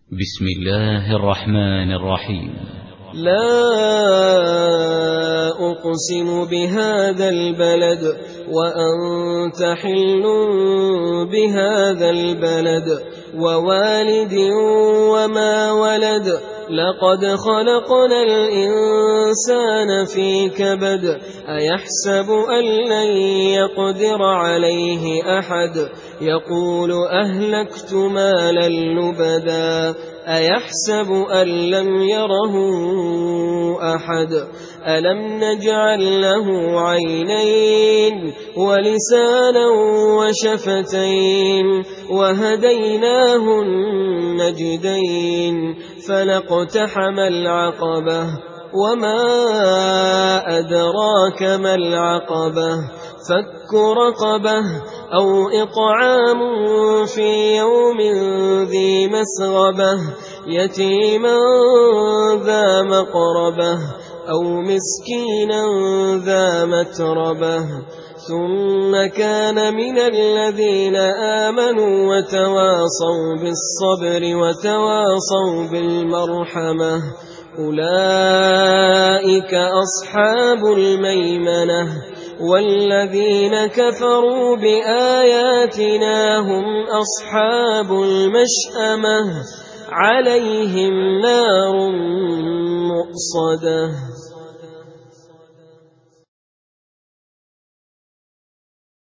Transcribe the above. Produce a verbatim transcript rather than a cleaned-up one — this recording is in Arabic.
بسم الله الرحمن الرحيم. لا أقسم بهذا البلد وأنت حل بهذا البلد ووالد وما ولد لقد خلقنا الإنسان في كبد أيحسب أن لن يقدر عليه أحد يقول أهلكت مالا لبدا أيحسب أن لم يره أحد ألم نجعل له عينين ولسانا وشفتين وهديناه النجدين فلاقتحم العقبة وما أدراك ما العقبة فك رقبة أو إطعام في يوم ذي مسغبة يتيما ذا مقربة أو مسكينا ذا متربة ثم كان من الذين آمنوا وتواصوا بالصبر وتواصوا بالمرحمة أولئك أصحاب الميمنة والذين كفروا بآياتنا هم أصحاب المشأمة عليهم نار مؤصدة.